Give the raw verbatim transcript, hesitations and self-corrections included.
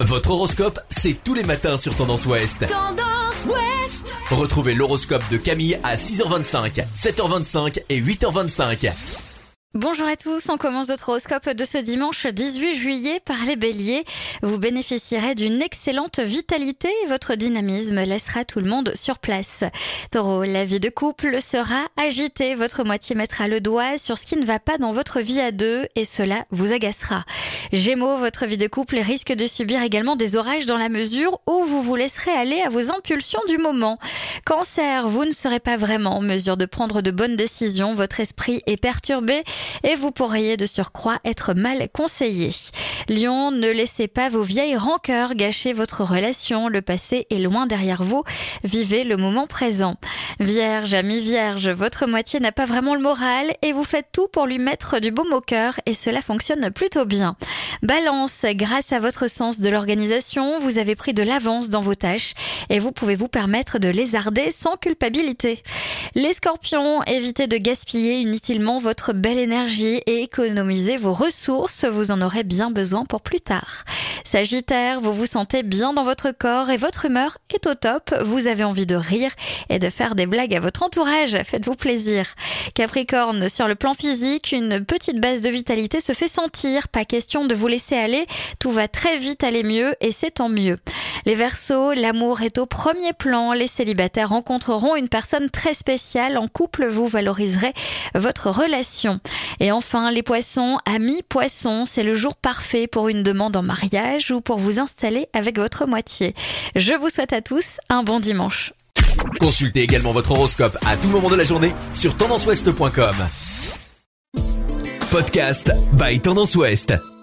Votre horoscope, c'est tous les matins sur Tendance Ouest. Tendance Ouest. Retrouvez l'horoscope de Camille à six heures vingt-cinq, sept heures vingt-cinq et huit heures vingt-cinq. Bonjour à tous, on commence notre horoscope de ce dimanche dix-huit juillet par les béliers. Vous bénéficierez d'une excellente vitalité et votre dynamisme laissera tout le monde sur place. Taureau, la vie de couple sera agitée, votre moitié mettra le doigt sur ce qui ne va pas dans votre vie à deux et cela vous agacera. Gémeaux, votre vie de couple risque de subir également des orages dans la mesure où vous vous laisserez aller à vos impulsions du moment. Cancer, vous ne serez pas vraiment en mesure de prendre de bonnes décisions, votre esprit est perturbé et vous pourriez de surcroît être mal conseillé. Lion, ne laissez pas vos vieilles rancœurs gâcher votre relation, le passé est loin derrière vous, vivez le moment présent. Vierge, ami vierge, votre moitié n'a pas vraiment le moral et vous faites tout pour lui mettre du baume au cœur et cela fonctionne plutôt bien. Balance, grâce à votre sens de l'organisation, vous avez pris de l'avance dans vos tâches et vous pouvez vous permettre de lézarder sans culpabilité. Les scorpions, évitez de gaspiller inutilement votre belle énergie et économisez vos ressources, vous en aurez bien besoin pour plus tard. Sagittaire, vous vous sentez bien dans votre corps et votre humeur est au top, vous avez envie de rire et de faire des blagues à votre entourage, faites-vous plaisir. Capricorne, sur le plan physique, une petite baisse de vitalité se fait sentir, pas question de vous laisser aller, tout va très vite aller mieux et c'est tant mieux. Les Verseaux, l'amour est au premier plan, les célibataires rencontreront une personne très spéciale, en couple vous valoriserez votre relation. Et enfin les Poissons, amis Poissons, c'est le jour parfait pour une demande en mariage ou pour vous installer avec votre moitié. Je vous souhaite à tous un bon dimanche. Consultez également votre horoscope à tout moment de la journée sur tendance ouest point com. Podcast by Tendance Ouest.